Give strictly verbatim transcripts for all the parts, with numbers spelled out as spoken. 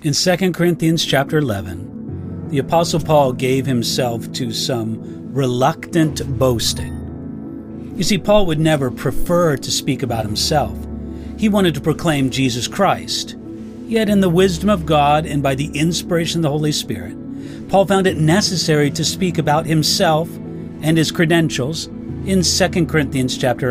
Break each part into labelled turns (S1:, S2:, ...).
S1: In Second Corinthians chapter eleven, the Apostle Paul gave himself to some reluctant boasting. You see, Paul would never prefer to speak about himself. He wanted to proclaim Jesus Christ. Yet in the wisdom of God and by the inspiration of the Holy Spirit, Paul found it necessary to speak about himself and his credentials in Second Corinthians chapter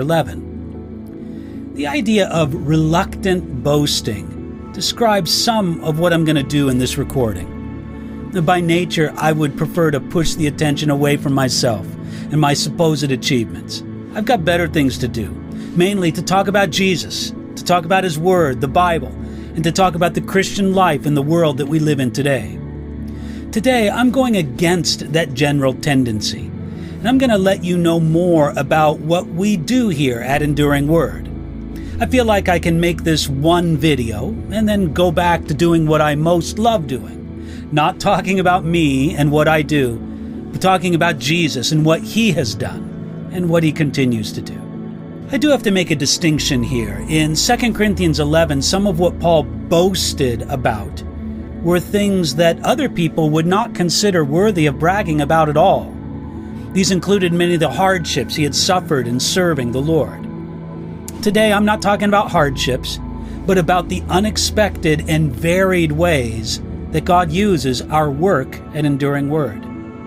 S1: eleven. The idea of reluctant boasting describes some of what I'm going to do in this recording. By nature, I would prefer to push the attention away from myself and my supposed achievements. I've got better things to do, mainly to talk about Jesus, to talk about His Word, the Bible, and to talk about the Christian life in the world that we live in today. Today, I'm going against that general tendency, and I'm going to let you know more about what we do here at Enduring Word. I feel like I can make this one video and then go back to doing what I most love doing. Not talking about me and what I do, but talking about Jesus and what He has done and what He continues to do. I do have to make a distinction here. In Second Corinthians eleven, some of what Paul boasted about were things that other people would not consider worthy of bragging about at all. These included many of the hardships he had suffered in serving the Lord. Today, I'm not talking about hardships, but about the unexpected and varied ways that God uses our work at Enduring Word.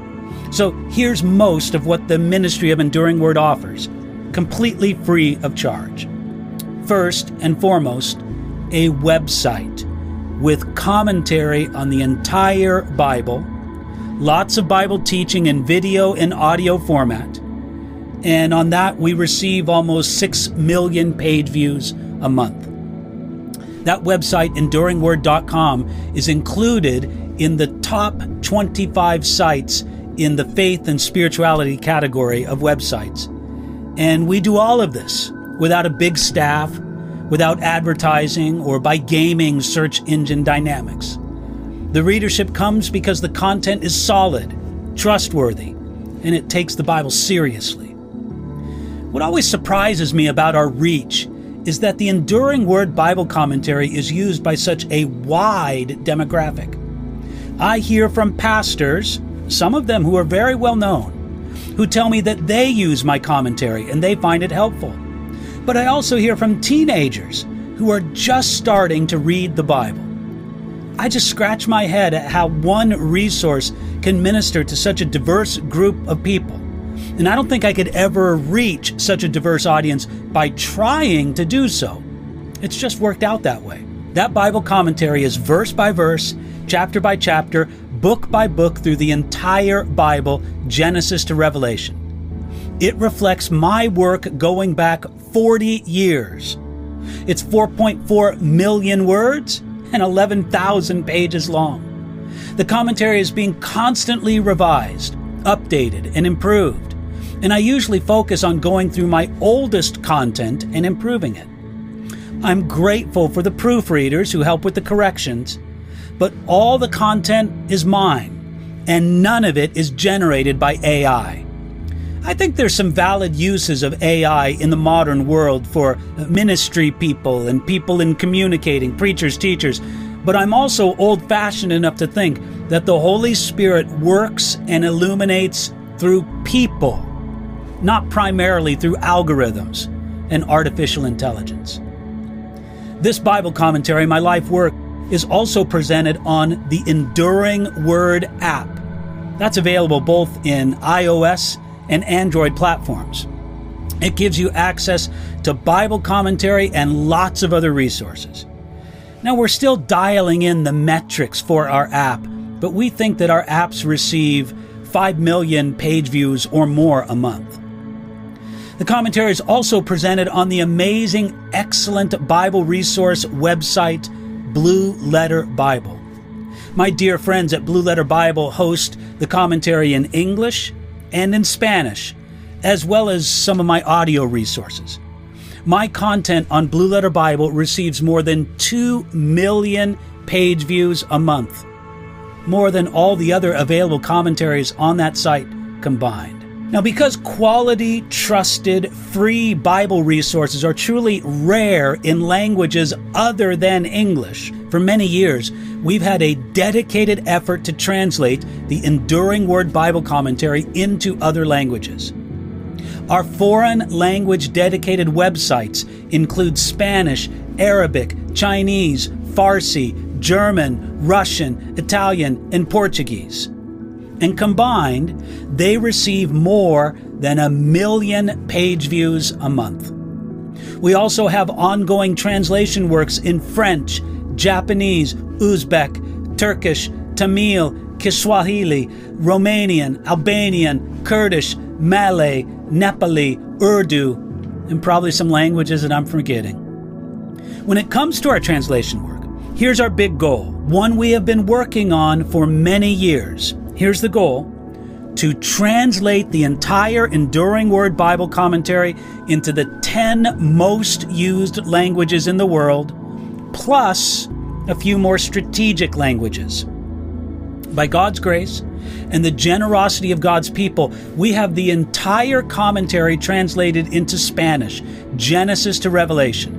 S1: So here's most of what the ministry of Enduring Word offers, completely free of charge. First and foremost, a website with commentary on the entire Bible, lots of Bible teaching in video and audio format, and on that we receive almost six million page views a month. That website, enduring word dot com, is included in the top twenty-five sites in the faith and spirituality category of websites. And we do all of this without a big staff, without advertising, or by gaming search engine dynamics. The readership comes because the content is solid, trustworthy, and it takes the Bible seriously. What always surprises me about our reach is that the Enduring Word Bible commentary is used by such a wide demographic. I hear from pastors, some of them who are very well known, who tell me that they use my commentary and they find it helpful. But I also hear from teenagers who are just starting to read the Bible. I just scratch my head at how one resource can minister to such a diverse group of people. And I don't think I could ever reach such a diverse audience by trying to do so. It's just worked out that way. That Bible commentary is verse by verse, chapter by chapter, book by book through the entire Bible, Genesis to Revelation. It reflects my work going back forty years. It's four point four million words and eleven thousand pages long. The commentary is being constantly revised, updated, and improved. And I usually focus on going through my oldest content and improving it. I'm grateful for the proofreaders who help with the corrections, but all the content is mine, and none of it is generated by A I. I think there's some valid uses of A I in the modern world for ministry people and people in communicating, preachers, teachers, but I'm also old-fashioned enough to think that the Holy Spirit works and illuminates through people, not primarily through algorithms and artificial intelligence. This Bible commentary, my life work, is also presented on the Enduring Word app. That's available both in iOS and Android platforms. It gives you access to Bible commentary and lots of other resources. Now, we're still dialing in the metrics for our app, but we think that our apps receive five million page views or more a month. The commentary is also presented on the amazing, excellent Bible resource website, Blue Letter Bible. My dear friends at Blue Letter Bible host the commentary in English and in Spanish, as well as some of my audio resources. My content on Blue Letter Bible receives more than two million page views a month, more than all the other available commentaries on that site combined. Now, because quality, trusted, free Bible resources are truly rare in languages other than English, for many years, we've had a dedicated effort to translate the Enduring Word Bible Commentary into other languages. Our foreign language dedicated websites include Spanish, Arabic, Chinese, Farsi, German, Russian, Italian, and Portuguese. And combined, they receive more than a million page views a month. We also have ongoing translation works in French, Japanese, Uzbek, Turkish, Tamil, Kiswahili, Romanian, Albanian, Kurdish, Malay, Nepali, Urdu, and probably some languages that I'm forgetting. When it comes to our translation work, here's our big goal, one we have been working on for many years. Here's the goal: to translate the entire Enduring Word Bible Commentary into the ten most used languages in the world, plus a few more strategic languages. By God's grace and the generosity of God's people, we have the entire commentary translated into Spanish, Genesis to Revelation.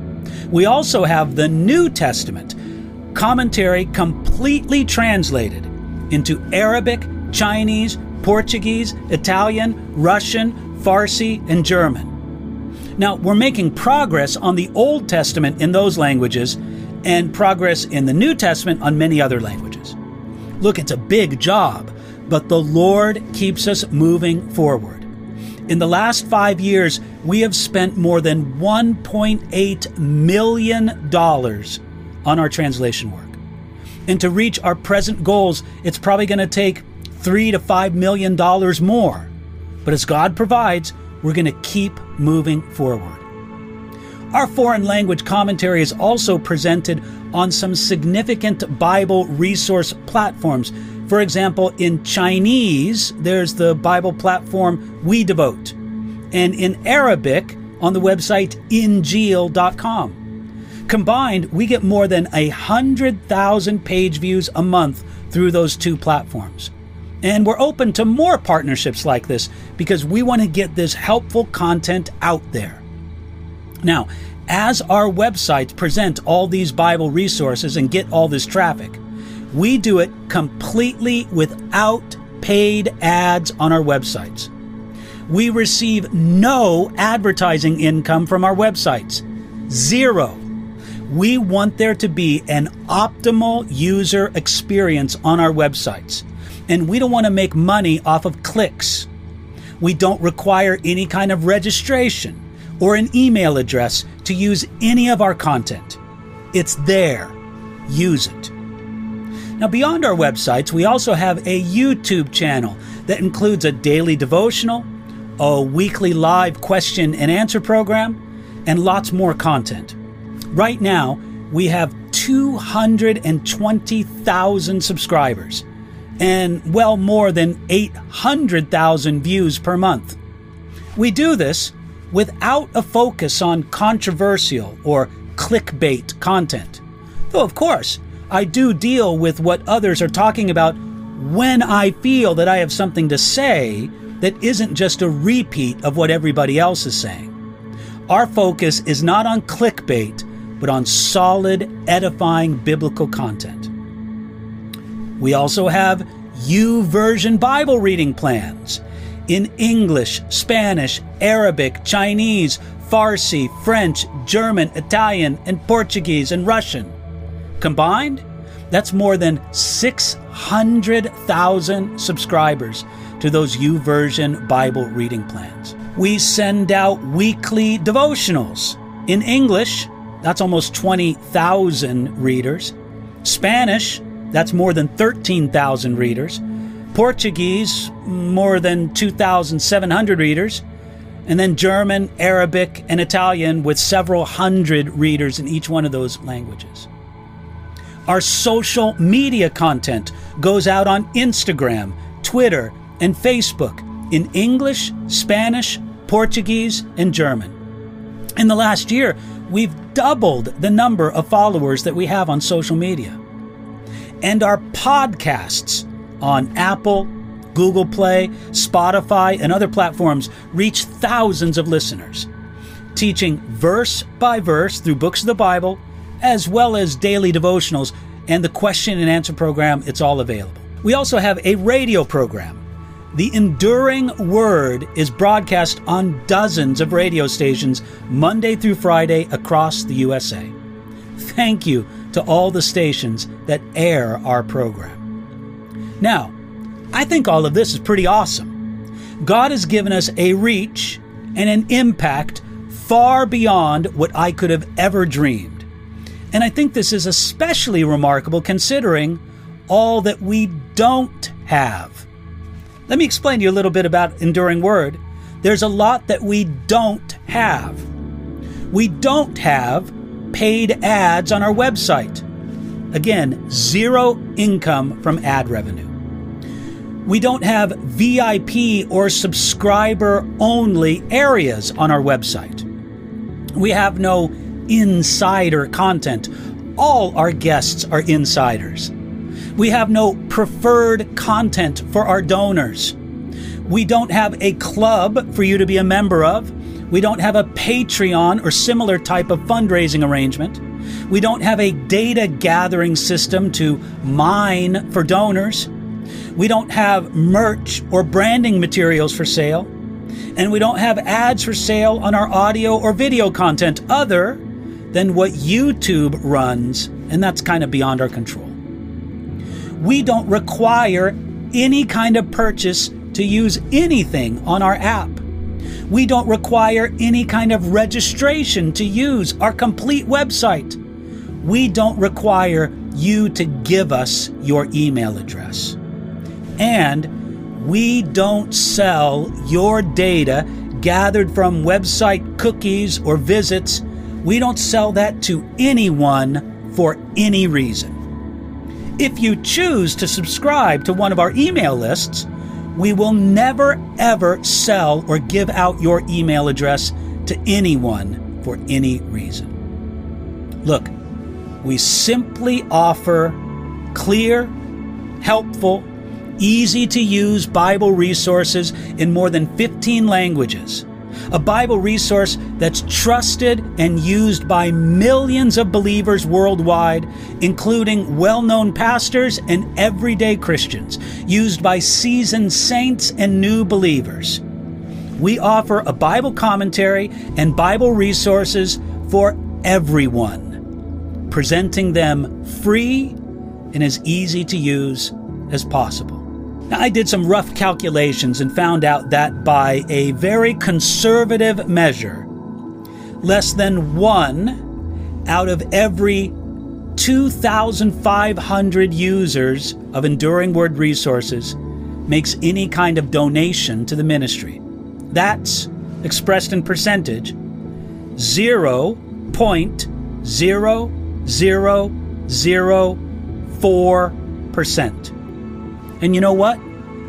S1: We also have the New Testament commentary completely translated into Arabic, Chinese, Portuguese, Italian, Russian, Farsi, and German. Now, we're making progress on the Old Testament in those languages and progress in the New Testament on many other languages. Look, it's a big job, but the Lord keeps us moving forward. In the last five years, we have spent more than one point eight million dollars on our translation work. And to reach our present goals, it's probably going to take three to five million dollars more. But as God provides, we're going to keep moving forward. Our foreign language commentary is also presented on some significant Bible resource platforms. For example, in Chinese, there's the Bible platform We Devote, and in Arabic on the website injil dot com. Combined, we get more than one hundred thousand page views a month through those two platforms. And we're open to more partnerships like this because we want to get this helpful content out there. Now, as our websites present all these Bible resources and get all this traffic, we do it completely without paid ads on our websites. We receive no advertising income from our websites. Zero. We want there to be an optimal user experience on our websites, and we don't want to make money off of clicks. We don't require any kind of registration or an email address to use any of our content. It's there. Use it. Now, beyond our websites, we also have a YouTube channel that includes a daily devotional, a weekly live question and answer program, and lots more content. Right now, we have two hundred twenty thousand subscribers and well more than eight hundred thousand views per month. We do this without a focus on controversial or clickbait content. Though, of course, I do deal with what others are talking about when I feel that I have something to say that isn't just a repeat of what everybody else is saying. Our focus is not on clickbait, but on solid, edifying biblical content. We also have YouVersion Bible reading plans in English, Spanish, Arabic, Chinese, Farsi, French, German, Italian, and Portuguese and Russian. Combined, that's more than six hundred thousand subscribers to those YouVersion Bible reading plans. We send out weekly devotionals. In English, that's almost twenty thousand readers. Spanish, that's more than thirteen thousand readers. Portuguese, more than two thousand seven hundred readers. And then German, Arabic, and Italian with several hundred readers in each one of those languages. Our social media content goes out on Instagram, Twitter, and Facebook in English, Spanish, Portuguese, and German. In the last year, we've doubled the number of followers that we have on social media. And our podcasts on Apple, Google Play, Spotify, and other platforms reach thousands of listeners, teaching verse by verse through books of the Bible, as well as daily devotionals and the question and answer program. It's all available. We also have a radio program. The Enduring Word is broadcast on dozens of radio stations Monday through Friday across the U S A. Thank you to all the stations that air our program. Now, I think all of this is pretty awesome. God has given us a reach and an impact far beyond what I could have ever dreamed. And I think this is especially remarkable considering all that we don't have. Let me explain to you a little bit about Enduring Word. There's a lot that we don't have. We don't have paid ads on our website. Again, zero income from ad revenue. We don't have V I P or subscriber-only areas on our website. We have no insider content. All our guests are insiders. We have no preferred content for our donors. We don't have a club for you to be a member of. We don't have a Patreon or similar type of fundraising arrangement. We don't have a data gathering system to mine for donors. We don't have merch or branding materials for sale. And we don't have ads for sale on our audio or video content other than what YouTube runs, and that's kind of beyond our control. We don't require any kind of purchase to use anything on our app. We don't require any kind of registration to use our complete website. We don't require you to give us your email address. And we don't sell your data gathered from website cookies or visits. We don't sell that to anyone for any reason. If you choose to subscribe to one of our email lists, we will never, ever sell or give out your email address to anyone for any reason. Look, we simply offer clear, helpful, easy-to-use Bible resources in more than fifteen languages. A Bible resource that's trusted and used by millions of believers worldwide, including well-known pastors and everyday Christians, used by seasoned saints and new believers. We offer a Bible commentary and Bible resources for everyone, presenting them free and as easy to use as possible. Now, I did some rough calculations and found out that by a very conservative measure, less than one out of every two thousand five hundred users of Enduring Word resources makes any kind of donation to the ministry. That's, expressed in percentage, zero point zero zero zero four percent. And you know what?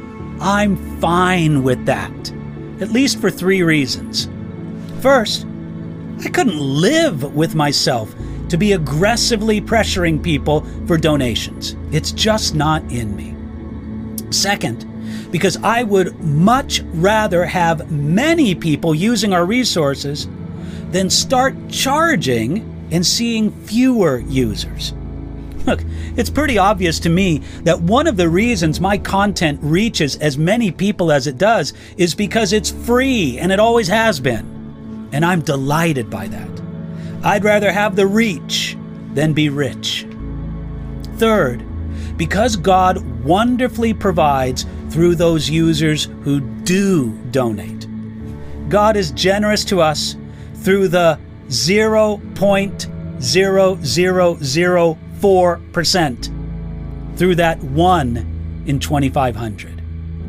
S1: I'm fine with that, at least for three reasons. First, I couldn't live with myself to be aggressively pressuring people for donations. It's just not in me. Second, because I would much rather have many people using our resources than start charging and seeing fewer users. Look, it's pretty obvious to me that one of the reasons my content reaches as many people as it does is because it's free, and it always has been. And I'm delighted by that. I'd rather have the reach than be rich. Third, because God wonderfully provides through those users who do donate. God is generous to us through the zero point zero zero zero four percent, through that one in twenty-five hundred.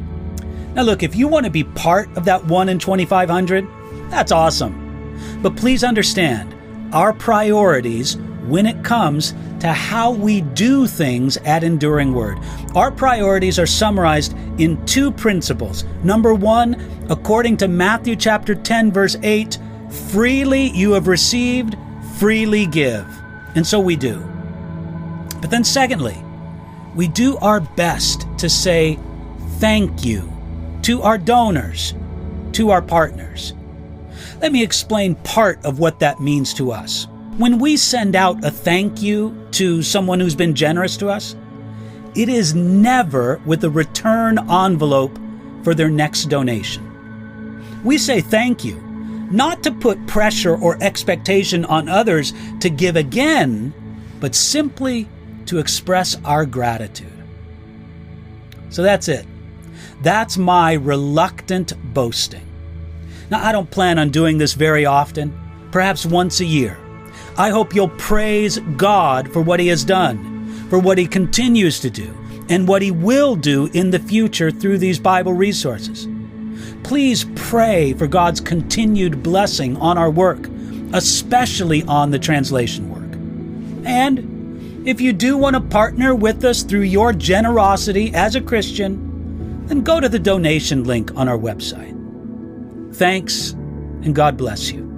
S1: Now look, if you want to be part of that one in twenty-five hundred, that's awesome. But please understand, our priorities when it comes to how we do things at Enduring Word. Our priorities are summarized in two principles. Number one, according to Matthew chapter ten, verse eight, freely you have received, freely give. And so we do. But then secondly, we do our best to say thank you to our donors, to our partners. Let me explain part of what that means to us. When we send out a thank you to someone who's been generous to us, it is never with a return envelope for their next donation. We say thank you, not to put pressure or expectation on others to give again, but simply to express our gratitude. So that's it. That's my reluctant boasting. Now, I don't plan on doing this very often, perhaps once a year. I hope you'll praise God for what He has done, for what He continues to do, and what He will do in the future through these Bible resources. Please pray for God's continued blessing on our work, especially on the translation work. And if you do want to partner with us through your generosity as a Christian, then go to the donation link on our website. Thanks, and God bless you.